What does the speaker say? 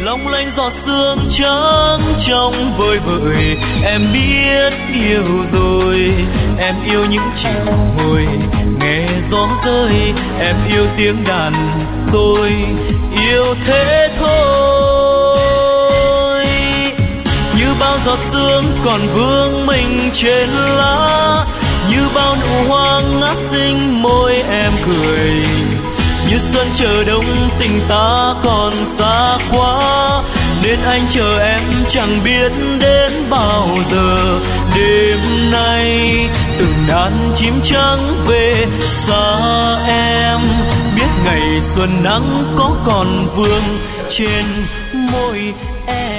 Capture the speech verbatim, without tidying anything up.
long lanh giọt sương trắng trong vơi vợi. Em biết yêu rồi, em yêu những chiều hồi nghe gió rơi, em yêu tiếng đàn, tôi yêu thế thôi. Như bao giọt sương còn vương mình trên lá, như bao nụ hoa ngát xinh môi em cười. Như xuân chờ đông tình ta còn xa quá, nên anh chờ em chẳng biết đến bao giờ. Đêm nay từng đàn chim trắng về xa em, biết ngày xuân nắng có còn vương trên môi em.